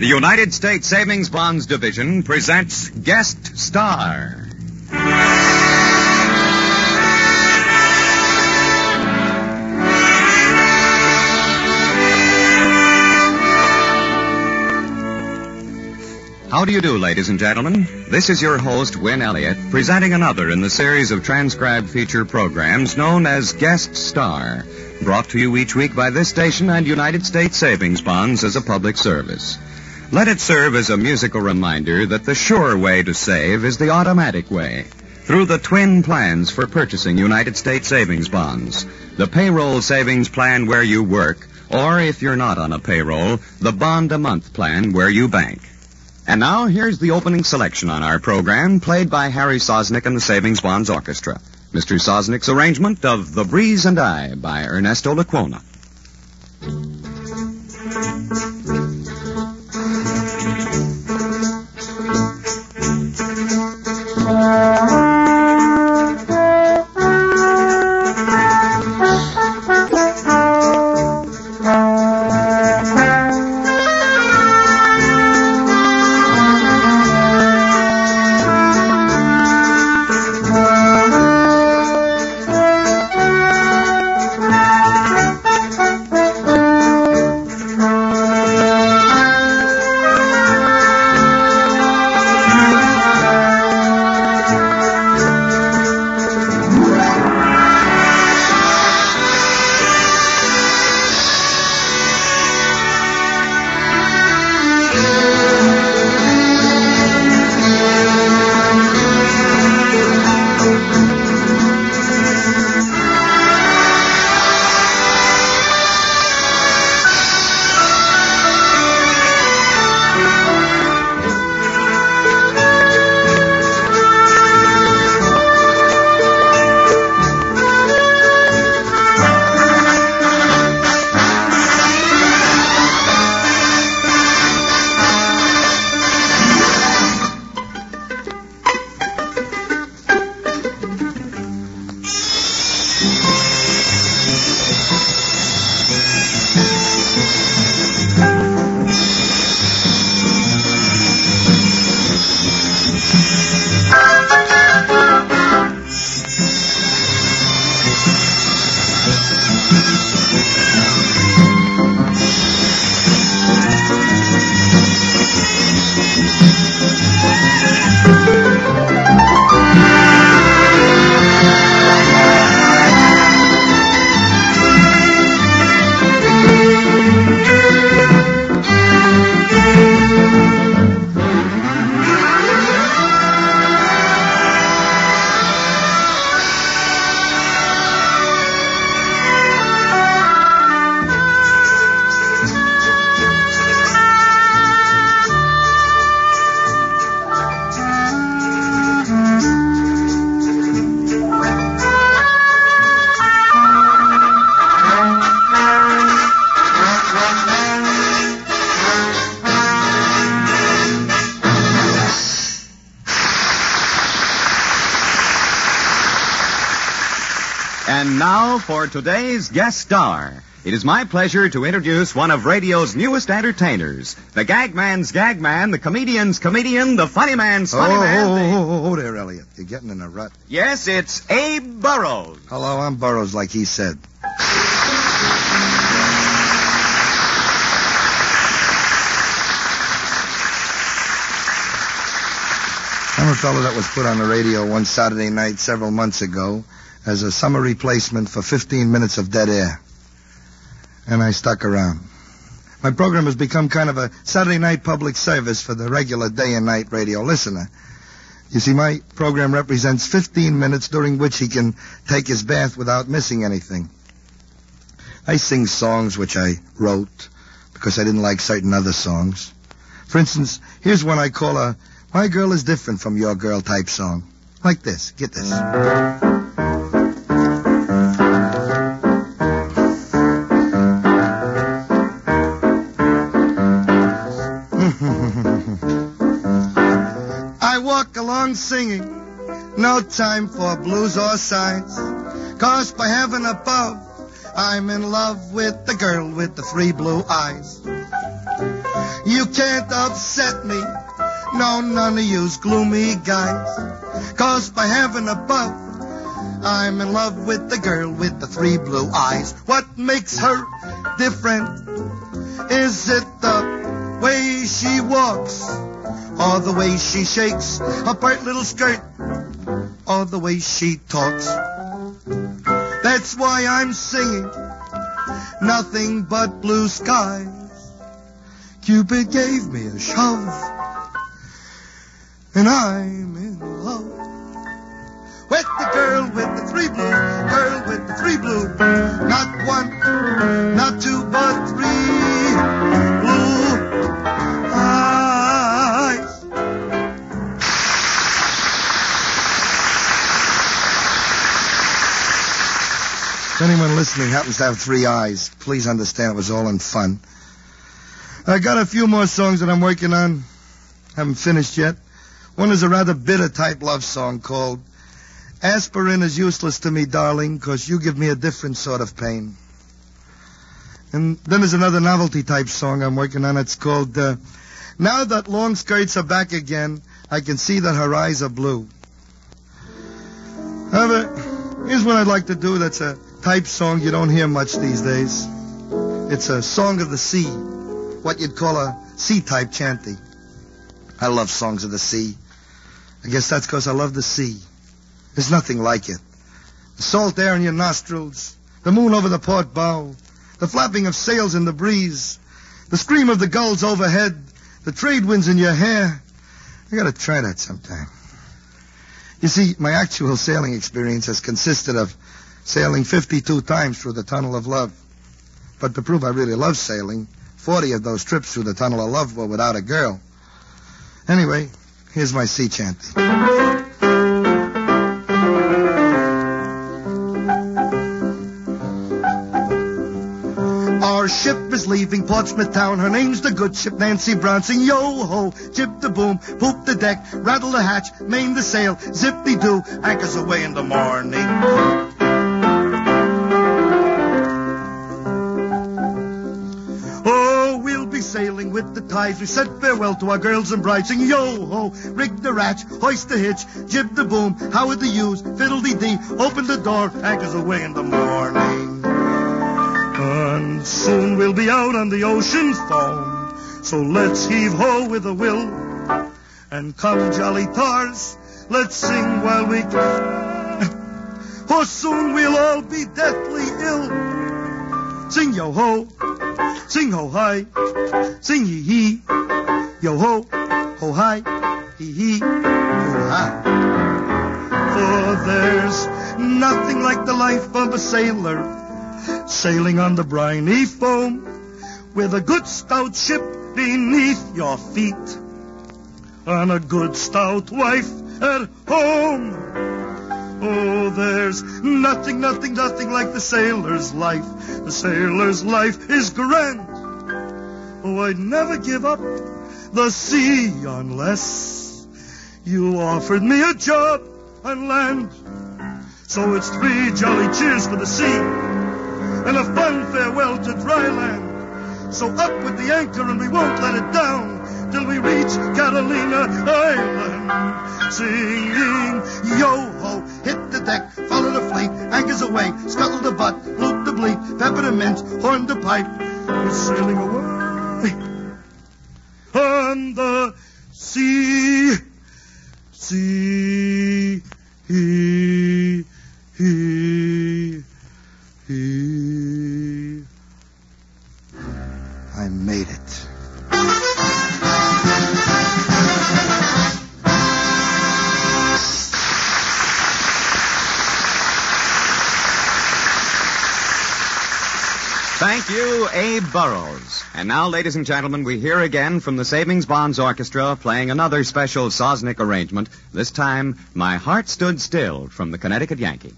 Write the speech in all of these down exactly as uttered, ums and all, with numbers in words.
The United States Savings Bonds Division presents Guest Star. How do you do, ladies and gentlemen? This is your host, Win Elliott, presenting another in the series of transcribed feature programs known as Guest Star, brought to you each week by this station and United States Savings Bonds as a public service. Let it serve as a musical reminder that the sure way to save is the automatic way, through the twin plans for purchasing United States Savings Bonds, the payroll savings plan where you work, or if you're not on a payroll, the bond-a-month plan where you bank. And now, here's the opening selection on our program, played by Harry Sosnick and the Savings Bonds Orchestra. Mister Sosnick's arrangement of The Breeze and I by Ernesto Lecuona. And now for today's guest star. It is my pleasure to introduce one of radio's newest entertainers. The gag man's gag man, the comedian's comedian, the funny man's funny oh, man. Oh, the... oh, oh, oh, there, Elliot. You're getting in a rut. Yes, it's Abe Burrows. Hello, I'm Burrows, like he said. I'm a fellow that was put on the radio one Saturday night several months ago as a summer replacement for fifteen minutes of dead air. And I stuck around. My program has become kind of a Saturday night public service for the regular day and night radio listener. You see, my program represents fifteen minutes during which he can take his bath without missing anything. I sing songs which I wrote because I didn't like certain other songs. For instance, here's one I call a My Girl is Different from Your Girl type song. Like this. Get this. I walk along singing, no time for blues or sighs, 'cause by heaven above, I'm in love with the girl with the three blue eyes. You can't upset me. No, none of you's gloomy guys. 'Cause by heaven above, I'm in love with the girl with the three blue eyes. What makes her different? Is it the way she walks? Or the way she shakes her bright little skirt? Or the way she talks? That's why I'm singing nothing but blue skies. Cupid gave me a shove, and I'm in love with the girl with the three blue, girl with the three blue. Not one, not two, but three blue eyes. If anyone listening happens to have three eyes, please understand it was all in fun. I got a few more songs that I'm working on. Haven't finished yet. One is a rather bitter type love song called Aspirin is Useless to Me, Darling, 'cause you give me a different sort of pain. And then there's another novelty type song I'm working on. It's called uh, Now That Long Skirts Are Back Again, I Can See That Her Eyes Are Blue. However, here's what I'd like to do that's a type song you don't hear much these days. It's a song of the sea, what you'd call a sea-type chanty. I love songs of the sea. I guess that's 'cause I love the sea. There's nothing like it. The salt air in your nostrils, the moon over the port bow, the flapping of sails in the breeze, the scream of the gulls overhead, the trade winds in your hair. I gotta try that sometime. You see, my actual sailing experience has consisted of sailing fifty-two times through the Tunnel of Love. But to prove I really love sailing, forty of those trips through the Tunnel of Love were without a girl. Anyway, here's my sea chanty. Our ship is leaving Portsmouth town. Her name's the good ship Nancy Brown. Sing yo-ho, jib the boom, poop the deck, rattle the hatch, main the sail, zip-de-doo, anchors away in the morning. Oh, we'll be sailing with the tides. We said farewell to our girls and brides. Sing yo-ho, rig the ratch, hoist the hitch, jib the boom, howard the ewes, fiddle-dee-dee, open the door, anchors away in the morning. And soon we'll be out on the ocean foam, so let's heave-ho with a will. And come, jolly tars, let's sing while we can, for soon we'll all be deathly ill. Sing yo-ho, sing ho-hi, sing yee-hee, yo-ho, ho-hi, hee-hee, ho-hi. For there's nothing like the life of a sailor, sailing on the briny foam, with a good stout ship beneath your feet, and a good stout wife at home. Oh, there's nothing, nothing, nothing like the sailor's life. The sailor's life is grand. Oh, I'd never give up the sea unless you offered me a job on land. So it's three jolly cheers for the sea, and a fun farewell to dry land. So up with the anchor and we won't let it down till we reach Catalina Island. Singing yo-ho, hit the deck, follow the fleet, anchors away, scuttle the butt, loop the bleat, pepper the mint, horn the pipe. We're sailing away on the sea, sea, he, he, he. I made it. Thank you, Abe Burrows. And now, ladies and gentlemen, we hear again from the Savings Bonds Orchestra playing another special Sosnick arrangement, this time, My Heart Stood Still, from the Connecticut Yankee.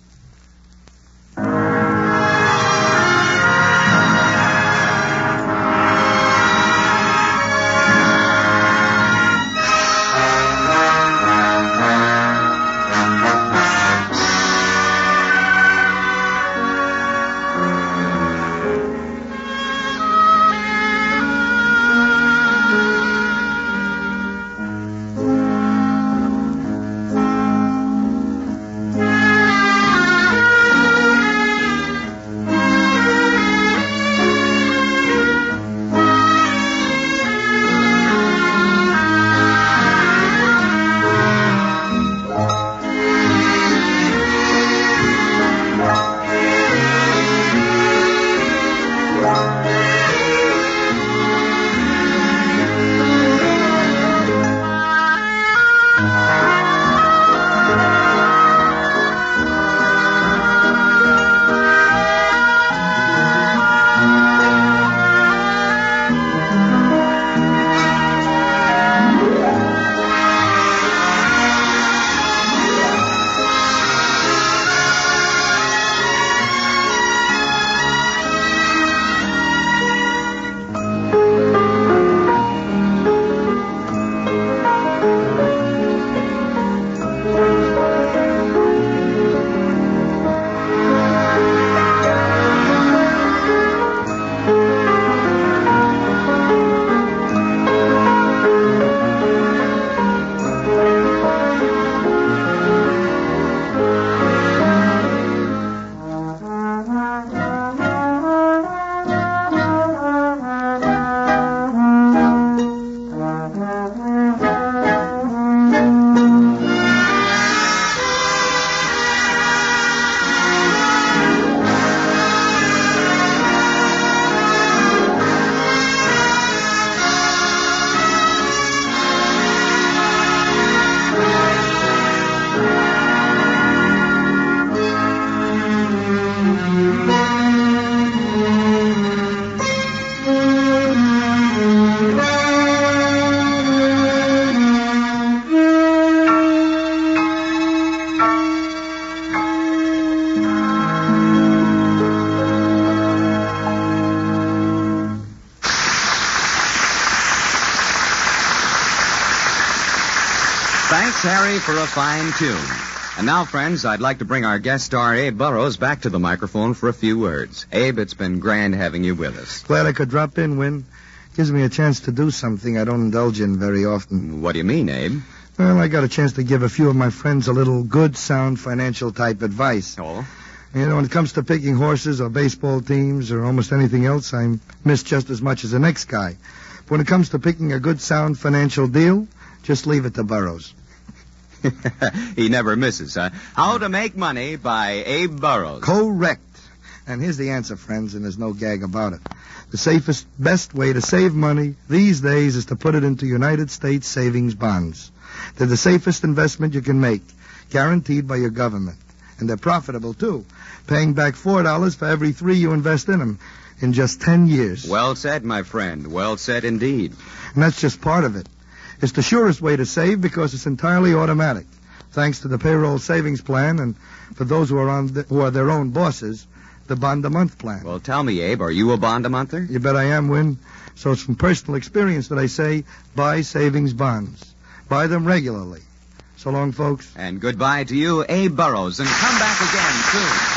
Harry for a fine tune. And now, friends, I'd like to bring our guest star, Abe Burrows, back to the microphone for a few words. Abe, it's been grand having you with us. Glad I could drop in, Win. Gives me a chance to do something I don't indulge in very often. What do you mean, Abe? Well, I got a chance to give a few of my friends a little good, sound financial type advice. Oh? You know, when it comes to picking horses or baseball teams or almost anything else, I miss just as much as the next guy. But when it comes to picking a good, sound financial deal, just leave it to Burrows. He never misses, huh? How to Make Money by Abe Burrows. Correct. And here's the answer, friends, and there's no gag about it. The safest, best way to save money these days is to put it into United States savings bonds. They're the safest investment you can make, guaranteed by your government. And they're profitable, too, paying back four dollars for every three you invest in them in just ten years. Well said, my friend. Well said indeed. And that's just part of it. It's the surest way to save because it's entirely automatic, thanks to the payroll savings plan, and for those who are on the, who are their own bosses, the bond-a-month plan. Well, tell me, Abe, are you a bond-a-monther? You bet I am, Win. So it's from personal experience that I say buy savings bonds. Buy them regularly. So long, folks. And goodbye to you, Abe Burrows, and come back again soon.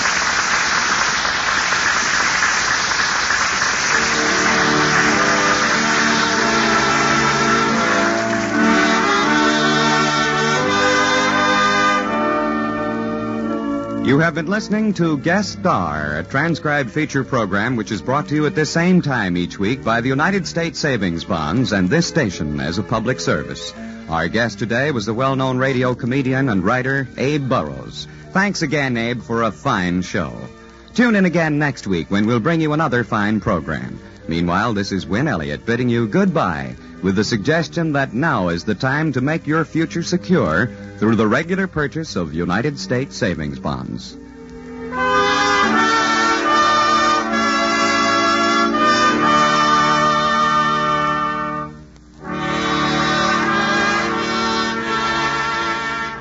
You have been listening to Guest Star, a transcribed feature program which is brought to you at this same time each week by the United States Savings Bonds and this station as a public service. Our guest today was the well-known radio comedian and writer Abe Burrows. Thanks again, Abe, for a fine show. Tune in again next week when we'll bring you another fine program. Meanwhile, this is Win Elliott bidding you goodbye with the suggestion that now is the time to make your future secure through the regular purchase of United States savings bonds.